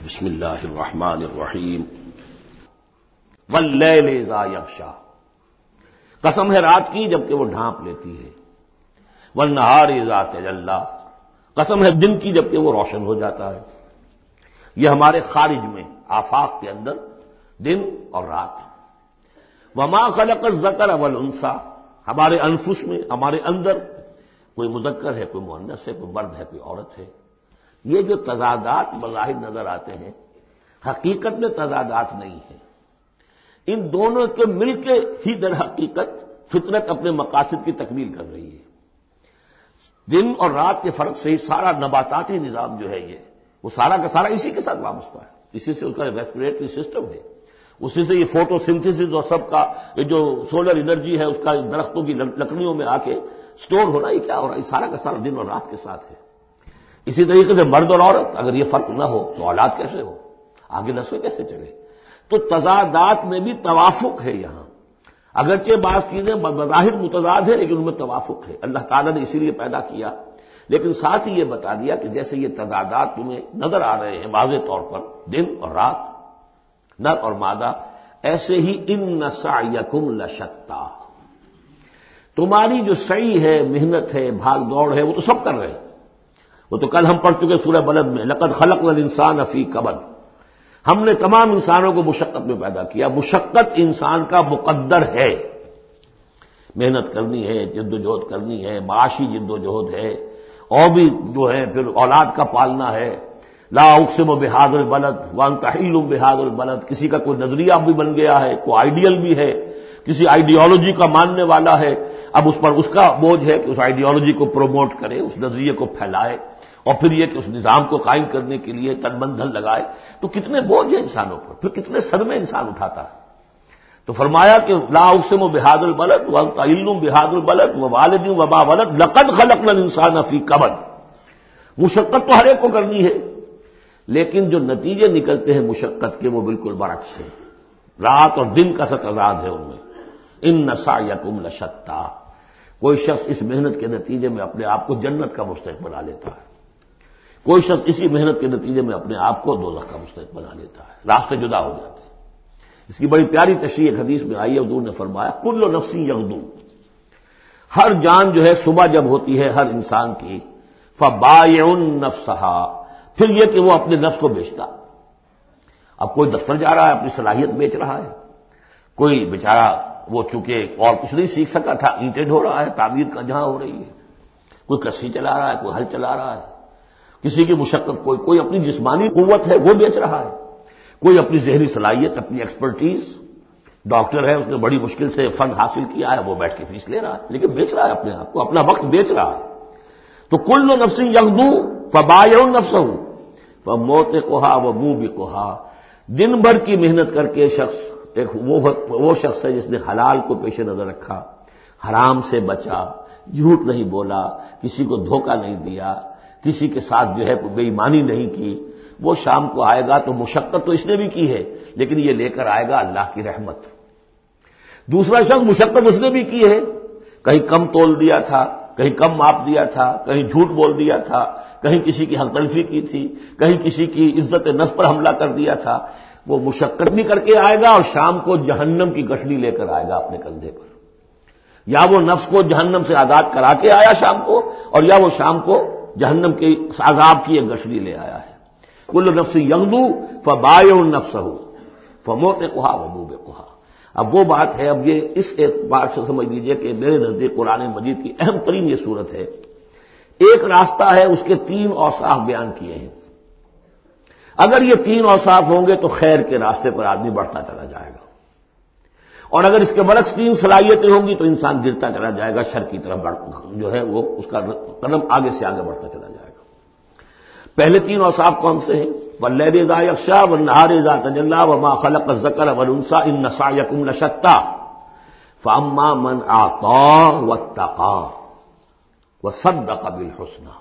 بسم اللہ الرحمن الرحیم واللیل اذا یغشا، قسم ہے رات کی جبکہ وہ ڈھانپ لیتی ہے، والنہار اذا تجلی، قسم ہے دن کی جبکہ وہ روشن ہو جاتا ہے۔ یہ ہمارے خارج میں آفاق کے اندر دن اور رات۔ وما خلق الذکر والانثی، ہمارے انفس میں، ہمارے اندر کوئی مذکر ہے، کوئی مؤنث ہے، کوئی مرد ہے، کوئی عورت ہے۔ یہ جو تضادات بظاہر نظر آتے ہیں حقیقت میں تضادات نہیں ہیں، ان دونوں کے مل کے ہی در حقیقت فطرت اپنے مقاصد کی تکمیل کر رہی ہے۔ دن اور رات کے فرق سے ہی سارا نباتاتی نظام جو ہے یہ وہ سارا کا سارا اسی کے ساتھ وابستہ ہے، اسی سے اس کا ریسپریٹری سسٹم ہے، اسی سے یہ فوٹو سنتھسس اور سب کا یہ جو سولر انرجی ہے اس کا درختوں کی لکڑیوں میں آ کے سٹور ہو رہا ہے، کیا ہو رہا ہے، یہ سارا کا سارا دن اور رات کے ساتھ ہے۔ اسی طریقے سے مرد اور عورت، اگر یہ فرق نہ ہو تو اولاد کیسے ہو، آگے نسل کیسے چلے؟ تو تضادات میں بھی توافق ہے یہاں، اگرچہ بعض چیزیں بظاہر متضاد ہیں لیکن ان میں توافق ہے، اللہ تعالیٰ نے اسی لیے پیدا کیا، لیکن ساتھ ہی یہ بتا دیا کہ جیسے یہ تضادات تمہیں نظر آ رہے ہیں واضح طور پر، دن اور رات، نر اور مادہ، ایسے ہی ان سعیکم لشتی، تمہاری جو سعی ہے، محنت ہے، بھاگ دوڑ ہے، وہ تو سب کر رہے ہیں۔ وہ تو کل ہم پڑھ چکے سورہ بلد میں، لقد خلقنا الانسان فی کبد، ہم نے تمام انسانوں کو مشقت میں پیدا کیا، مشقت انسان کا مقدر ہے، محنت کرنی ہے، جد و جہد کرنی ہے، معاشی جد و جہد ہے، اور بھی جو ہے پھر اولاد کا پالنا ہے۔ لا اقسم بہذا البلد وانت حل بہذا البلد، کسی کا کوئی نظریہ بھی بن گیا ہے، کوئی آئیڈیل بھی ہے، کسی آئیڈیالوجی کا ماننے والا ہے، اب اس پر اس کا بوجھ ہے کہ اس آئیڈیالوجی کو پروموٹ کرے، اس نظریے کو پھیلائے، اور پھر یہ کہ اس نظام کو قائم کرنے کے لیے تن من دھن لگائے، تو کتنے بوجھ ہیں انسانوں پر، پھر کتنے صدمے انسان اٹھاتا ہے۔ تو فرمایا کہ لا اقسم بہذا البلد وانت حل بہذا البلد ووالد وما ولد لقد خلقنا الانسان فی کبد، مشقت تو ہر ایک کو کرنی ہے، لیکن جو نتیجے نکلتے ہیں مشقت کے وہ بالکل برعکس ہیں، رات اور دن کا سا تضاد ہے ان میں۔ ان سعیکم لشتی، کوئی شخص اس محنت کے نتیجے میں اپنے آپ کو جنت کا مستحق بنا لیتا ہے، کوئی شخص اسی محنت کے نتیجے میں اپنے آپ کو دوزخ کا مستحق بنا لیتا ہے، راستے جدا ہو جاتے ہیں۔ اس کی بڑی پیاری تشریح ایک حدیث میں آئی ہے، حضور نے فرمایا کل نفس یغدو، ہر جان جو ہے صبح جب ہوتی ہے ہر انسان کی، فبائع نفسہا، پھر یہ کہ وہ اپنے نفس کو بیچتا۔ اب کوئی دفتر جا رہا ہے اپنی صلاحیت بیچ رہا ہے، کوئی بیچارہ وہ چونکہ اور کچھ نہیں سیکھ سکا تھا، اینٹیں ڈھو رہا ہے، تعمیر کا جہاں ہو رہی ہے، کوئی کسی چلا رہا ہے، کوئی ہل چلا رہا ہے، کسی کی مشقت، کوئی اپنی جسمانی قوت ہے وہ بیچ رہا ہے، کوئی اپنی ذہنی صلاحیت، اپنی ایکسپرٹیز، ڈاکٹر ہے اس نے بڑی مشکل سے فن حاصل کیا ہے، وہ بیٹھ کے فیس لے رہا ہے، لیکن بیچ رہا ہے اپنے آپ کو، اپنا وقت بیچ رہا ہے۔ تو کل نفس یغدو فبائع نفسہ فموتقھا وموبقھا، دن بھر کی محنت کر کے شخص ایک وہ شخص ہے جس نے حلال کو پیش نظر رکھا، حرام سے بچا، جھوٹ نہیں بولا، کسی کو دھوکہ نہیں دیا، کسی کے ساتھ جو ہے بے ایمانی نہیں کی، وہ شام کو آئے گا تو مشقت تو اس نے بھی کی ہے لیکن یہ لے کر آئے گا اللہ کی رحمت۔ دوسرا شخص مشقت اس نے بھی کی ہے، کہیں کم تول دیا تھا، کہیں کم ماپ دیا تھا، کہیں جھوٹ بول دیا تھا، کہیں کسی کی حق تلفی کی تھی، کہیں کسی کی عزت نفس پر حملہ کر دیا تھا، وہ مشقت بھی کر کے آئے گا اور شام کو جہنم کی گٹھڑی لے کر آئے گا اپنے کندھے پر، یا وہ نفس کو جہنم سے آزاد کرا کے آیا شام کو، اور یا وہ شام کو جہنم کے عذاب کی ایک گٹھڑی لے آیا ہے۔ کل نفس یغدو فبائع نفسہ فموتقھا وموبقھا۔ اب وہ بات ہے، اب یہ اس اعتبار سے سمجھ لیجئے کہ میرے نزدیک قرآن مجید کی اہم ترین یہ صورت ہے، ایک راستہ ہے اس کے 3 اوصاف بیان کیے ہیں، اگر یہ 3 اوصاف ہوں گے تو خیر کے راستے پر آدمی بڑھتا چلا جائے گا، اور اگر اس کے برعکس 3 صلاحیتیں ہوں گی تو انسان گرتا چلا جائے گا، شر کی طرف جو ہے وہ اس کا قدم آگے سے آگے بڑھتا چلا جائے گا۔ پہلے 3 اوصاف کون سے ہیں؟ واللیل اذا یغشا والنہار اذا تجلی وما خلق الذکر والانثی ان سعیکم لشتی فاما من اعطی واتقی وصدق بالحسنی،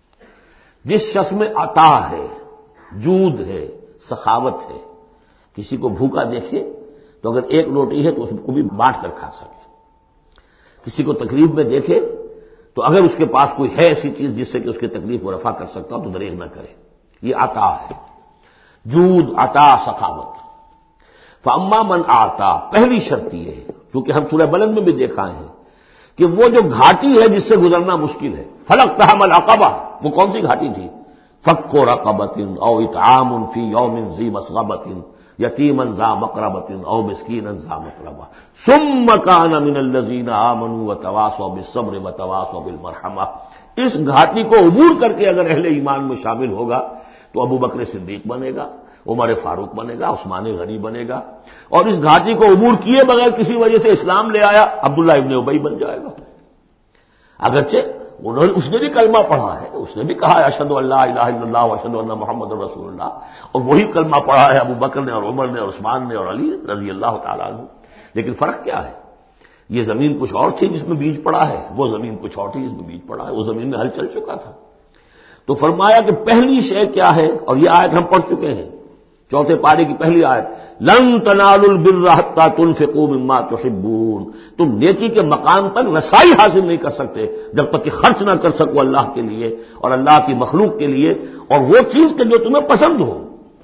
جس شخص میں عطا ہے، جود ہے، سخاوت ہے، کسی کو بھوکا دیکھے تو اگر 1 روٹی ہے تو اس کو بھی بانٹ کر کھا سکے، کسی کو تکلیف میں دیکھے تو اگر اس کے پاس کوئی ہے ایسی چیز جس سے کہ اس کی تکلیف وہ رفع کر سکتا ہو تو دریغ نہ کرے، یہ عطا ہے۔ جود، عطا، سخاوت۔ فاما من آتا، پہلی شرط یہ ہے، چونکہ ہم سورہ بلد میں بھی دیکھا ہے کہ وہ جو گھاٹی ہے جس سے گزرنا مشکل ہے، فلقتحم العقبہ، وہ کون سی گھاٹی تھی؟ فک رقبۃ او اطعام فی یوم ذی مسغبۃ یتیما ذا مقربۃ او مسکینا ذا متربہ ثم کان من الذین آمنوا وتواصوا بالصبر وتواصوا بالمرحمہ۔ اس گھاٹی کو عبور کر کے اگر اہل ایمان میں شامل ہوگا تو ابو بکر صدیق بنے گا، عمر فاروق بنے گا، عثمان غنی بنے گا، اور اس گھاٹی کو عبور کیے بغیر کسی وجہ سے اسلام لے آیا، عبداللہ ابن ابی بن جائے گا۔ اگرچہ اس نے بھی کلمہ پڑھا ہے، اس نے بھی کہا ہے اشہد ان لا الہ الا اللہ واشہد ان محمد رسول اللہ، اور وہی کلمہ پڑھا ہے ابو بکر نے اور عمر نے اور عثمان نے اور علی رضی اللہ تعالیٰ عنہ۔ لیکن فرق کیا ہے؟ یہ زمین کچھ اور تھی جس میں بیج پڑا ہے، وہ زمین کچھ اور تھی جس میں بیج پڑا ہے، وہ زمین میں ہل چل چکا تھا۔ تو فرمایا کہ پہلی شے کیا ہے، اور یہ آیت ہم پڑھ چکے ہیں، چوتھے پارے کی پہلی آیت، لن تنالوا البر حتى تنفقوا مما تحبون، تم نیکی کے مقام تک رسائی حاصل نہیں کر سکتے جب تک کہ خرچ نہ کر سکو اللہ کے لیے اور اللہ کی مخلوق کے لیے، اور وہ چیز کہ جو تمہیں پسند ہو۔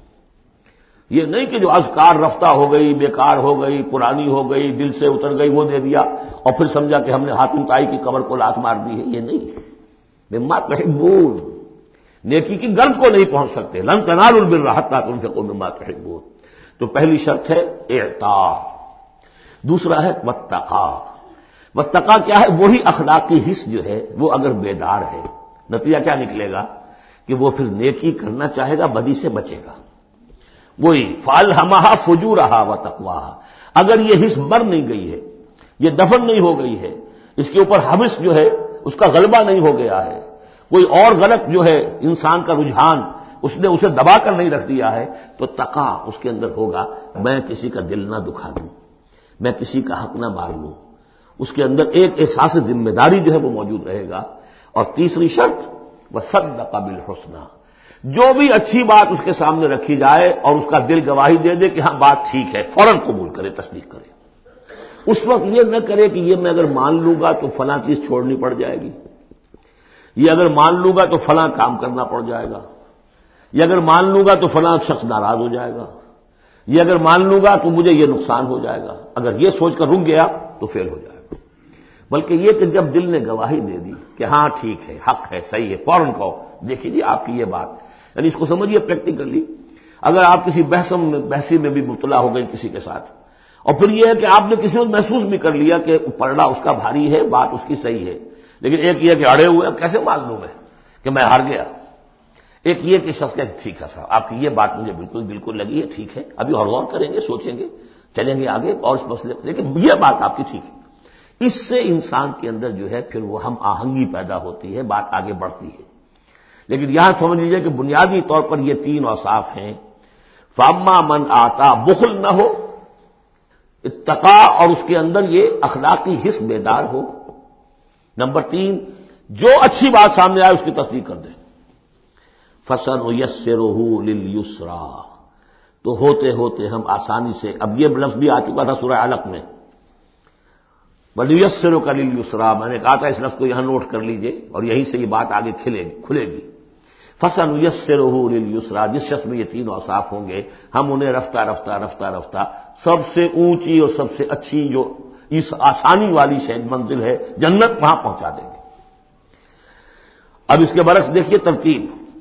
یہ نہیں کہ جو اذکار رفتہ ہو گئی، بیکار ہو گئی، پرانی ہو گئی، دل سے اتر گئی، وہ دے دیا اور پھر سمجھا کہ ہم نے حاتم طائی کی قبر کو لات مار دی ہے، یہ نہیں۔ مما تحبون، نیکی کی گرد کو نہیں پہنچ سکتے، لن تنالوا البر حتى تنفقوا مما تحبون۔ تو پہلی شرط ہے اعطاء، دوسرا ہے واتقا۔ واتقا کیا ہے؟ وہی اخلاقی حس جو ہے وہ اگر بیدار ہے، نتیجہ کیا نکلے گا کہ وہ پھر نیکی کرنا چاہے گا، بدی سے بچے گا۔ وہی فالہمھا فجورھا وتقواھا، اگر یہ حس مر نہیں گئی ہے، یہ دفن نہیں ہو گئی ہے، اس کے اوپر حوث جو ہے اس کا غلبہ نہیں ہو گیا ہے، کوئی اور غلط جو ہے انسان کا رجحان اس نے اسے دبا کر نہیں رکھ دیا ہے، تو تقا اس کے اندر ہوگا، میں کسی کا دل نہ دکھا دوں، میں کسی کا حق نہ مار لوں، اس کے اندر ایک احساس ذمہ داری جو ہے وہ موجود رہے گا۔ اور تیسری شرط وصدق بالحسنی، جو بھی اچھی بات اس کے سامنے رکھی جائے اور اس کا دل گواہی دے دے کہ ہاں بات ٹھیک ہے، فوراً قبول کرے، تصدیق کرے۔ اس وقت یہ نہ کرے کہ یہ میں اگر مان لوں گا تو فلاں چیز چھوڑنی پڑ جائے گی، یہ اگر مان لوں گا تو فلاں کام کرنا پڑ جائے گا، یہ اگر مان لوں گا تو فلاں شخص ناراض ہو جائے گا، یہ اگر مان لوں گا تو مجھے یہ نقصان ہو جائے گا، اگر یہ سوچ کر رک گیا تو فیل ہو جائے گا۔ بلکہ یہ کہ جب دل نے گواہی دے دی کہ ہاں ٹھیک ہے، حق ہے، صحیح ہے، فوراً کہو دیکھیے جی آپ کی یہ بات، یعنی اس کو سمجھیے پریکٹیکلی، اگر آپ کسی بحثی میں بھی مبتلا ہو گئی کسی کے ساتھ، اور پھر یہ ہے کہ آپ نے کسی وقت محسوس بھی کر لیا کہ پلڑا اس کا بھاری ہے، بات اس کی صحیح ہے، لیکن ایک یہ کہ اڑے ہوئے کیسے مان لوں میں کہ میں ہار گیا، ایک یہ کہ شخص کہتے ٹھیک ہے صاحب آپ کی یہ بات مجھے بالکل لگی ہے، ٹھیک ہے، ابھی اور غور کریں گے، سوچیں گے، چلیں گے آگے اور اس مسئلے، لیکن یہ بات آپ کی ٹھیک ہے۔ اس سے انسان کے اندر جو ہے پھر وہ ہم آہنگی پیدا ہوتی ہے، بات آگے بڑھتی ہے۔ لیکن یہاں سمجھ لیجیے کہ بنیادی طور پر یہ تین اوصاف ہیں، فاما من آتا، بخل نہ ہو، اتقا اور اس کے اندر یہ اخلاقی حس بیدار ہو، نمبر 3 جو اچھی بات سامنے آئے اس کی تصدیق کر دیں، فَسَنُيَسِّرُهُ لِلْيُسْرَىٰ، تو ہوتے ہوتے ہم آسانی سے، اب یہ لفظ بھی آ چکا تھا سورہ علق میں، وَلِيُيَسِّرُكَ لِلْيُسْرَىٰ، میں نے کہا تھا اس لفظ کو یہاں نوٹ کر لیجئے اور یہیں سے یہ بات آگے کھلے گی۔ فَسَنُيَسِّرُهُ لِلْيُسْرَىٰ، جس شخص میں یہ تین اوصاف ہوں گے ہم انہیں رفتہ سب سے اونچی اور سب سے اچھی جو اس آسانی والی منزل ہے جنت، وہاں پہنچا دیں گے۔ اب اس کے برعکس دیکھیے ترتیب،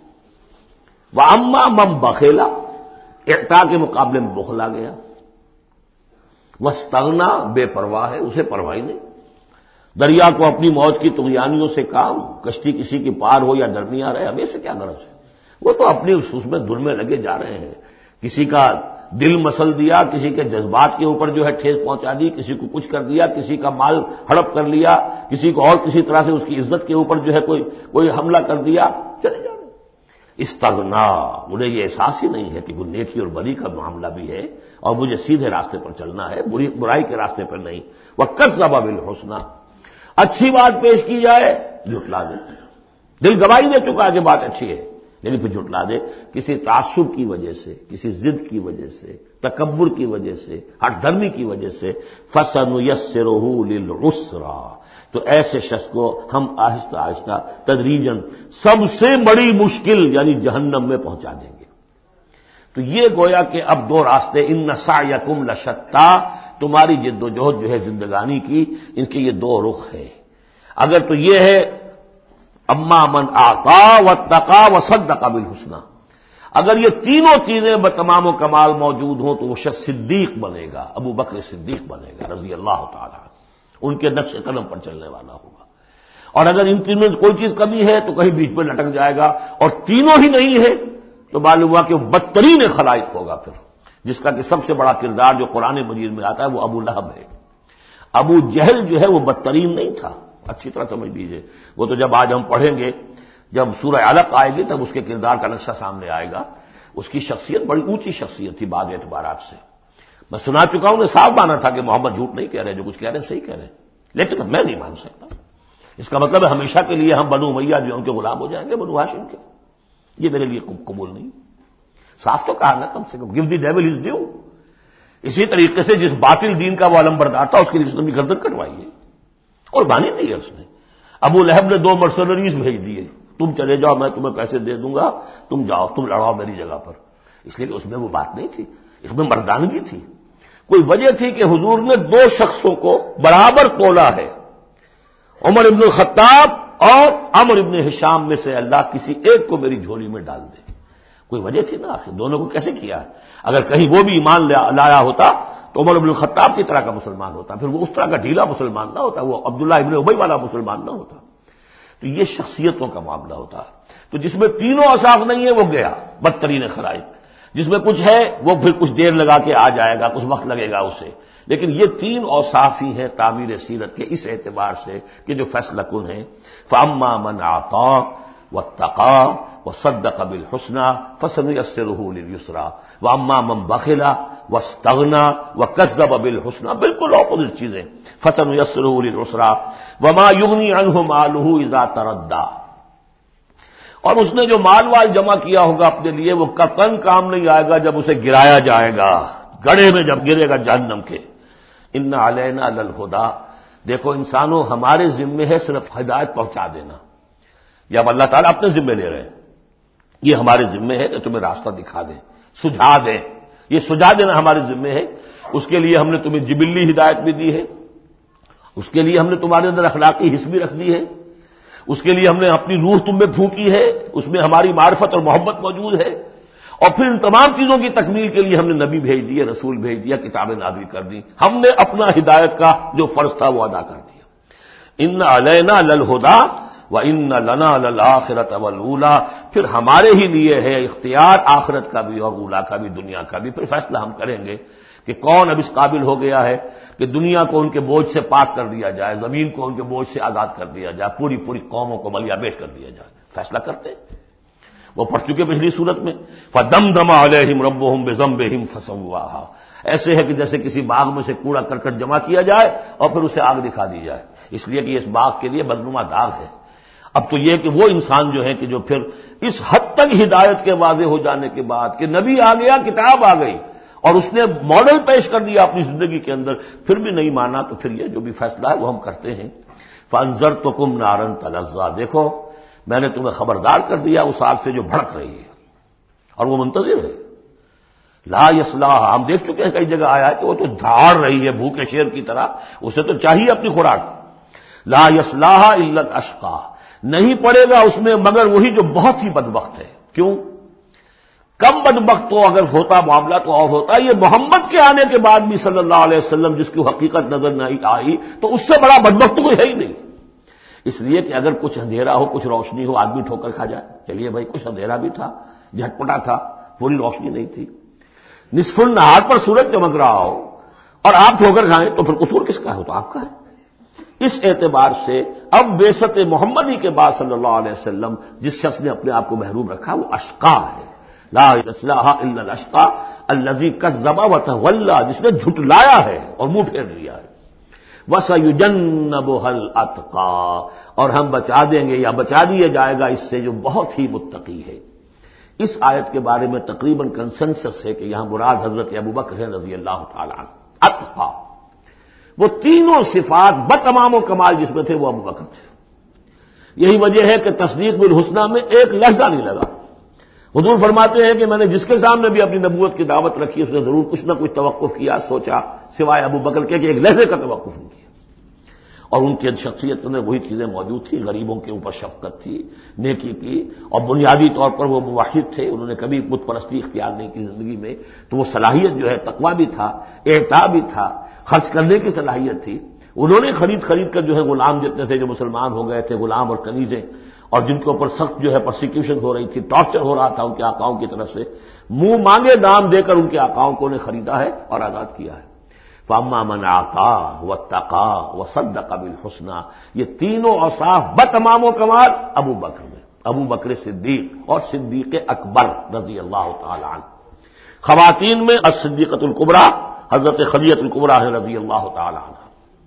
وَأَمَّا مَن بَخِلَ، اعطاء کے مقابلے میں بخل آ گیا، وَاسْتَغْنَىٰ، بے پرواہ ہے، اسے پرواہ نہیں، دریا کو اپنی موج کی طغیانیوں سے کام، کشتی کسی کی پار ہو یا درمیان رہے، ہمیں سے کیا غرض ہے، وہ تو اپنی اس میں دھن میں لگے جا رہے ہیں، کسی کا دل مسل دیا، کسی کے جذبات کے اوپر جو ہے ٹھیس پہنچا دی، کسی کو کچھ کر دیا، کسی کا مال ہڑپ کر لیا، کسی کو اور کسی طرح سے اس کی عزت کے اوپر جو ہے کوئی حملہ کر دیا، چلے جا رہے۔ استغنا، انہیں یہ احساس ہی نہیں ہے کہ وہ نیکی اور بدی کا معاملہ بھی ہے اور مجھے سیدھے راستے پر چلنا ہے، برائی کے راستے پر نہیں۔ وَكَذَّبَ بِالْحُسْنَىٰ، اچھی بات پیش کی جائے جھٹلا دے، دل گواہی دے چکا ہے کہ بات اچھی ہے لیکن پھر جھٹلا دے، کسی تعصب کی وجہ سے، کسی ضد کی وجہ سے، تکبر کی وجہ سے، ہٹ دھرمی کی وجہ سے، فَسَنُيَسِّرُهُ لِلْعُسْرَىٰ، تو ایسے شخص کو ہم آہستہ سب سے بڑی مشکل یعنی جہنم میں پہنچا دیں گے۔ تو یہ گویا کہ اب دو راستے، ان سعیکم لشتی، تمہاری جد و جہد جو ہے زندگانی کی، ان کے یہ دو رخ ہے۔ اگر تو یہ ہے اما من اعطا واتقى وصدق بالحسنى، اگر یہ تینوں چیزیں بتمام و کمال موجود ہوں تو وہ شخص صدیق بنے گا، ابو بکر صدیق بنے گا رضی اللہ تعالی عنہ، ان کے نقش قدم پر چلنے والا ہوگا۔ اور اگر ان تینوں سے کوئی چیز کمی ہے تو کہیں بیچ میں لٹک جائے گا، اور تینوں ہی نہیں ہے تو معلوم ہوا کہ وہ بدترین خلائق ہوگا پھر، جس کا کہ سب سے بڑا کردار جو قرآن مجید میں آتا ہے وہ ابو لہب ہے۔ ابو جہل جو ہے وہ بدترین نہیں تھا، اچھی طرح سمجھ لیجیے، وہ تو جب آج ہم پڑھیں گے، جب سورہ علق آئے گی تب اس کے کردار کا نقشہ سامنے آئے گا۔ اس کی شخصیت بڑی اونچی شخصیت تھی بعض اعتبارات سے، میں سنا چکا ہوں، نے صاف مانا تھا کہ محمد جھوٹ نہیں کہہ رہے، جو کچھ کہہ رہے ہیں صحیح کہہ رہے ہیں، لیکن اب میں نہیں مان سکتا۔ اس کا مطلب ہے ہمیشہ کے لیے ہم بنو امیہ جو ان کے غلام ہو جائیں گے، بنو ہاشم کے، یہ میرے لیے قبول نہیں۔ صاف تو کہا نا، کم سے کم give the devil his due. اسی طریقے سے جس باطل دین کا وہ علمبردار تھا اس کے لیے اس نے بھی گردن کٹوائی ہے، قربانی دی ہے اس نے۔ ابو لہب نے 2 مرسنریز بھیج دیے، تم چلے جاؤ، میں تمہیں پیسے دے دوں گا، تم جاؤ، تم لڑاؤ میری جگہ پر، اس لیے کہ اس میں وہ بات نہیں تھی، اس میں مردانگی تھی۔ کوئی وجہ تھی کہ حضور نے 2 شخصوں کو برابر تولا ہے، عمر ابن الخطاب اور عمرو ابن ہشام میں سے اللہ کسی ایک کو میری جھولی میں ڈال دے، کوئی وجہ تھی نا آخر، دونوں کو کیسے کیا ہے؟ اگر کہیں وہ بھی ایمان لایا ہوتا تو عمر ابن الخطاب کی طرح کا مسلمان ہوتا، پھر وہ اس طرح کا ڈھیلا مسلمان نہ ہوتا، وہ عبداللہ ابن ابی والا مسلمان نہ ہوتا۔ تو یہ شخصیتوں کا معاملہ ہوتا ہے۔ تو جس میں تینوں اوصاف نہیں ہے وہ گیا بدترین خلائق، جس میں کچھ ہے وہ پھر کچھ دیر لگا کے آ جائے گا، کچھ وقت لگے گا اسے، لیکن یہ 3 اوصاف ہی ہیں تعمیر سیرت کے اس اعتبار سے کہ جو فیصلہ کن ہیں۔ فاما من اعطى واتقى وصدق بالحسنى فسنيسره لليسرى واما من بخل واستغنى وكذب بالحسنى، بالکل اپوزٹ چیزیں، فسنيسره للعسرى وما يغني عنه ماله اذا تردى، اور اس نے جو مال جمع کیا ہوگا اپنے لیے وہ قطعاً کام نہیں آئے گا جب اسے گرایا جائے گا، گڑھے میں جب گرے گا جہنم کے۔ ان علینا للہدی، دیکھو انسانوں ہمارے ذمے ہے صرف ہدایت پہنچا دینا، یا اب اللہ تعالیٰ اپنے ذمے لے رہے ہیں، یہ ہمارے ذمے ہے کہ تمہیں راستہ دکھا دیں، سجھا دیں، یہ سجھا دینا ہمارے ذمے ہے۔ اس کے لیے ہم نے تمہیں جبلی ہدایت بھی دی ہے، اس کے لیے ہم نے تمہارے اندر اخلاقی حس بھی رکھ دی ہے، اس کے لیے ہم نے اپنی روح تم میں پھونکی ہے، اس میں ہماری معرفت اور محبت موجود ہے، اور پھر ان تمام چیزوں کی تکمیل کے لیے ہم نے نبی بھیج دیے، رسول بھیج دیا، کتابیں نازل کر دی، ہم نے اپنا ہدایت کا جو فرض تھا وہ ادا کر دیا۔ ان علینا للہدی وان لنا للآخرۃ والأولی، پھر ہمارے ہی لیے ہے اختیار آخرت کا بھی اور اولا کا بھی، دنیا کا بھی، پھر فیصلہ ہم کریں گے کہ کون اب اس قابل ہو گیا ہے کہ دنیا کو ان کے بوجھ سے پاک کر دیا جائے، زمین کو ان کے بوجھ سے آزاد کر دیا جائے، پوری قوموں کو ملیا بیٹ کر دیا جائے، فیصلہ کرتے ہیں۔ وہ پڑھ چکے پچھلی صورت میں، فَدَمْدَمَ عَلَيْهِمْ رَبُّهُمْ بِذَنبِهِمْ فَسَوَّاهَا، ایسے ہے کہ جیسے کسی باغ میں سے کوڑا کرکٹ جمع کیا جائے اور پھر اسے آگ دکھا دی جائے، اس لیے کہ اس باغ کے لیے بدنما داغ ہے۔ اب تو یہ کہ وہ انسان جو ہے کہ جو پھر اس حد تک ہدایت کے واضح ہو جانے کے بعد کہ نبی آ گیا، کتاب آ گئی اور اس نے ماڈل پیش کر دیا اپنی زندگی کے اندر، پھر بھی نہیں مانا، تو پھر یہ جو بھی فیصلہ ہے وہ ہم کرتے ہیں۔ فَأَنذَرْتُكُمْ نَارًا تَلَظَّىٰ، دیکھو میں نے تمہیں خبردار کر دیا اس آگ سے جو بھڑک رہی ہے اور وہ منتظر ہے۔ لا یصلاھا، ہم دیکھ چکے ہیں کئی جگہ آیا ہے کہ وہ تو جھاڑ رہی ہے بھوکے شیر کی طرح، اسے تو چاہیے اپنی خوراک۔ لا یصلاھا الا الاشقى، نہیں پڑے گا اس میں مگر وہی جو بہت ہی بدبخت ہے۔ کیوں؟ کم بدبخت تو اگر ہوتا معاملہ تو اور ہوتا، یہ محمد کے آنے کے بعد بھی صلی اللہ علیہ وسلم جس کی حقیقت نظر نہیں آئی تو اس سے بڑا بدبخت تو کوئی ہے ہی نہیں۔ اس لیے کہ اگر کچھ اندھیرا ہو، کچھ روشنی ہو، آدمی ٹھوکر کھا جائے، چلیے بھائی کچھ اندھیرا بھی تھا، جھٹپٹا تھا، پوری روشنی نہیں تھی، نصف النہار پر سورج چمک رہا ہو اور آپ ٹھوکر کھائیں تو پھر قصور کس کا ہے؟ تو آپ کا ہے۔ اس اعتبار سے اب بعثت محمدی کے بعد صلی اللہ علیہ وسلم جس شخص نے اپنے آپ کو محروم رکھا وہ اشقا ہے۔ لا یصلاھا الا الاشقى الذی کذب وتولی، جس نے جھٹلایا ہے اور منہ پھیر لیا ہے۔ وَسَيُجَنَّبُهَا الْأَتْقَى، اور ہم بچا دیں گے یا بچا دیا جائے گا اس سے جو بہت ہی متقی ہے۔ اس آیت کے بارے میں تقریباً کنسنسس ہے کہ یہاں مراد حضرت ابوبکر رضی اللہ تعالی عنہ۔ اتقى، وہ تینوں صفات بتمام و کمال جس میں تھے وہ ابوبکر تھے۔ یہی وجہ ہے کہ تصدیق بالحسنہ میں ایک لہجہ نہیں لگا، حضور فرماتے ہیں کہ میں نے جس کے سامنے بھی اپنی نبوت کی دعوت رکھی اس نے ضرور کچھ نہ کچھ توقف کیا، سوچا، سوائے ابو بکر کے کہ ایک لہجے کا توقف نہیں کیا۔ اور ان کی شخصیت کے اندر وہی چیزیں موجود تھیں، غریبوں کے اوپر شفقت تھی، نیکی کی، اور بنیادی طور پر وہ موحد تھے، انہوں نے کبھی بت پرستی اختیار نہیں کی زندگی میں، تو وہ صلاحیت جو ہے تقویٰ بھی تھا، اعطاء بھی تھا، خرچ کرنے کی صلاحیت تھی۔ انہوں نے خرید کر جو ہے غلام جتنے تھے جو مسلمان ہو گئے تھے، غلام اور کنیزیں، اور جن کے اوپر سخت جو ہے پرسیکیوشن ہو رہی تھی، ٹارچر ہو رہا تھا ان کے آقاؤں کی طرف سے، منہ مانگے دام دے کر ان کے آقاؤں کو نے خریدا ہے اور آزاد کیا ہے۔ فاما من اعطى واتقى وصدق بالحسنى، یہ تینوں اوصاف بتمام و کمال ابو بکر میں، ابو بکر صدیق اور صدیق اکبر رضی اللہ تعالی عنہ۔ خواتین میں الصدیقۃ الکبریٰ حضرت خدیجہ الکبریٰ رضی اللہ تعالی عنہ۔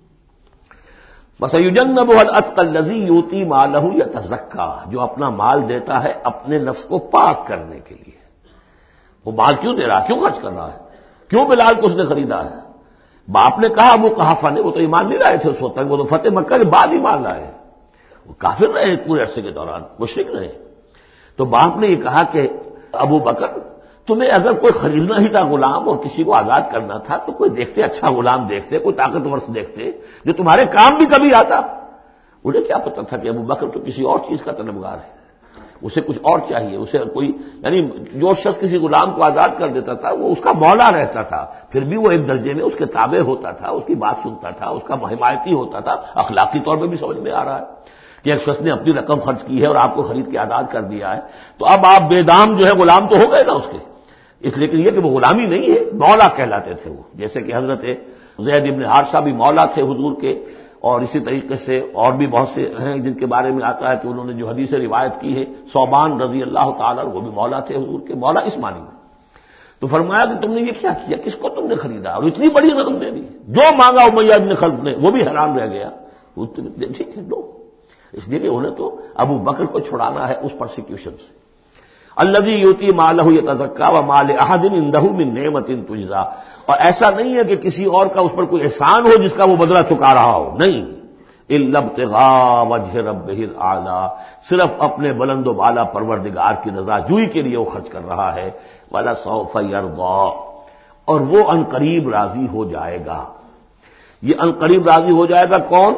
وَسَيُجَنَّبُهَا الْأَتْقَى الَّذِي يُؤْتِي مَالَهُ يَتَزَكَّىٰ، جو اپنا مال دیتا ہے اپنے نفس کو پاک کرنے کے لیے۔ وہ مال کیوں دے رہا ہے، کیوں خرچ کر رہا ہے، کیوں بلال کو اس نے خریدا ہے؟ باپ نے کہا ابو قحافہ نے، وہ تو ایمان نہیں لائے تھے اس وقت تک، وہ تو فتح مکہ کے بعد ایمان لائے، وہ کافر رہے پورے عرصے کے دوران، مشرک رہے۔ تو باپ نے یہ کہا کہ ابو بکر تمہیں اگر کوئی خریدنا ہی تھا غلام اور کسی کو آزاد کرنا تھا تو کوئی دیکھتے، اچھا غلام دیکھتے، کوئی طاقتور سے دیکھتے جو تمہارے کام بھی کبھی آتا۔ انہیں کیا پتا تھا کہ ابو بکر تو کسی اور چیز کا طلبگار ہے، اسے کچھ اور چاہیے، اسے کوئی، یعنی جو شخص کسی غلام کو آزاد کر دیتا تھا وہ اس کا مولا رہتا تھا، پھر بھی وہ ایک درجے میں اس کے تابع ہوتا تھا، اس کی بات سنتا تھا، اس کا حمایتی ہوتا تھا۔ اخلاقی طور پہ بھی سمجھ میں آ رہا ہے کہ ایک شخص نے اپنی رقم خرچ کی ہے اور آپ کو خرید کے آزاد کر دیا ہے، تو اب آپ بے دام جو ہے غلام تو ہو گئے نا اس کے، اس لیے کہ یہ کہ وہ غلامی نہیں ہے، مولا کہلاتے تھے وہ، جیسے کہ حضرت زید بن حارثہ بھی مولا تھے حضور کے، اور اسی طریقے سے اور بھی بہت سے ہیں جن کے بارے میں آتا ہے کہ انہوں نے جو حدیث روایت کی ہے، ثوبان رضی اللہ تعالیٰ وہ بھی مولا تھے حضور کے، مولا اس معنی میں۔ تو فرمایا کہ تم نے یہ کیا کیا، کس کو تم نے خریدا اور اتنی بڑی رقم دے دی؟ جو مانگا امیہ بن خلف نے وہ بھی حیران رہ گیا، ٹھیک ہے دو، اس لیے کہ انہیں تو ابو بکر کو چھڑانا ہے اس پرسیکیوشن سے۔ الذی یؤتی مالہ یتزکیٰ وما لأحد عنده من نعمۃ تجزیٰ، اور ایسا نہیں ہے کہ کسی اور کا اس پر کوئی احسان ہو جس کا وہ بدلہ چکا رہا ہو، نہیں، الا ابتغاء وجہ ربہ الاعلیٰ، صرف اپنے بلند و بالا پروردگار کی رضا جوئی کے لیے وہ خرچ کر رہا ہے۔ وَلَسَوْفَ يَرْضَىٰ، اور وہ عنقریب راضی ہو جائے گا۔ یہ عنقریب راضی ہو جائے گا کون؟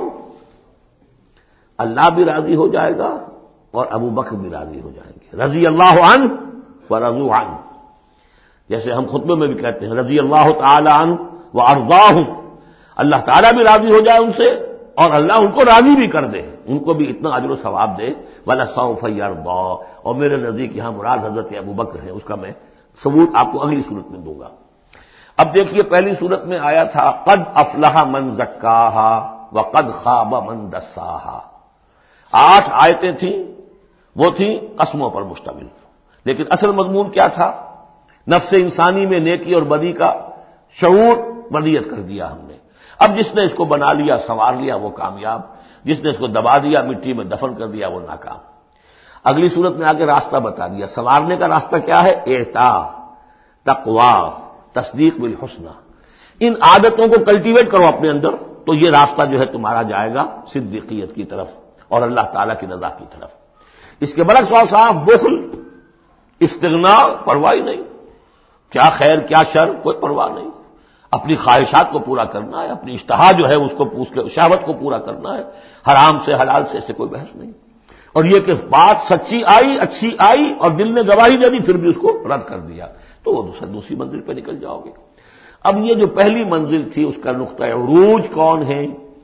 اللہ بھی راضی ہو جائے گا اور ابو بکر بھی راضی ہو جائیں گے، رضی اللہ عنہ ورضوا عنہ، جیسے ہم خطبے میں بھی کہتے ہیں رضی اللہ تعالی عنہ وارضاہم، اللہ تعالیٰ بھی راضی ہو جائے ان سے اور اللہ ان کو راضی بھی کر دے، ان کو بھی اتنا اجر و ثواب دے۔ وَلَسَوْفَ يَرْضَىٰ، اور میرے نزدیک یہاں مراد حضرت ابو بکر ہے، اس کا میں ثبوت آپ کو اگلی صورت میں دوں گا۔ اب دیکھیے پہلی صورت میں آیا تھا قد افلح من زکاہا وقد خاب من دساہا، 8 آیتیں تھیں، وہ تھیں قسموں پر مشتمل، لیکن اصل مضمون کیا تھا؟ نفس انسانی میں نیکی اور بدی کا شعور بدیت کر دیا ہم نے۔ اب جس نے اس کو بنا لیا، سنوار لیا، وہ کامیاب، جس نے اس کو دبا دیا، مٹی میں دفن کر دیا، وہ ناکام۔ اگلی صورت میں آگے راستہ بتا دیا، سنوارنے کا راستہ کیا ہے؟ اعطاء، تقوی، تصدیق بالحسنى، ان عادتوں کو کلٹیویٹ کرو اپنے اندر، تو یہ راستہ جو ہے تمہارا جائے گا صدیقیت کی طرف اور اللہ تعالیٰ کی رضا کی طرف۔ اس کے برعکس صاحب بخل، استغناء، پرواہ نہیں، کیا خیر کیا شر کوئی پرواہ نہیں، اپنی خواہشات کو پورا کرنا ہے، اپنی اشتہا جو ہے اس کو شہوت کو پورا کرنا ہے، حرام سے حلال سے اسے کوئی بحث نہیں۔ اور یہ کہ بات سچی آئی، اچھی آئی اور دل نے گواہی دے دی پھر بھی اس کو رد کر دیا، تو وہ دوسری منزل پہ نکل جاؤ گے۔ اب یہ جو پہلی منزل تھی اس کا نقطہ عروج کون ہے؟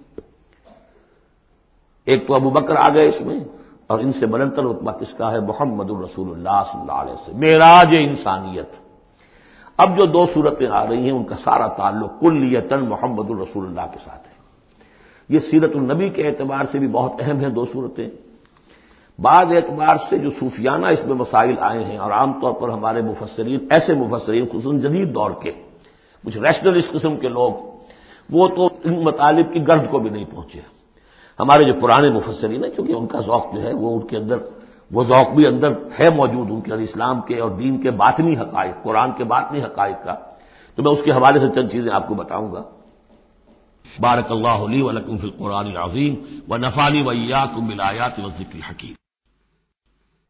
ایک تو ابو بکر آ گئے اس میں، اور ان سے بلندتر رتبہ کس کا ہے؟ محمد الرسول اللہ صلی اللہ علیہ وسلم، معراج انسانیت۔ اب جو 2 صورتیں آ رہی ہیں ان کا سارا تعلق کلیتاً محمد الرسول اللہ کے ساتھ ہے۔ یہ سیرت النبی کے اعتبار سے بھی بہت اہم ہیں 2 صورتیں، بعض اعتبار سے جو صوفیانہ اس میں مسائل آئے ہیں، اور عام طور پر ہمارے مفسرین، ایسے مفسرین خصوصاً جدید دور کے کچھ ریشنلسٹ قسم کے لوگ، وہ تو ان مطالب کی گرد کو بھی نہیں پہنچے۔ ہمارے جو پرانے مفسرین ہیں، چونکہ ان کا ذوق جو ہے وہ ان کے اندر، وہ ذوق بھی اندر ہے موجود ان کے اندر، اسلام کے اور دین کے باطنی حقائق، قرآن کے باطنی حقائق کا، تو میں اس کے حوالے سے چند چیزیں آپ کو بتاؤں گا۔ بارک اللہ لی ولکم فی القرآن العظیم ونفعنی وإیاکم بالآیات والذکر الحکیم۔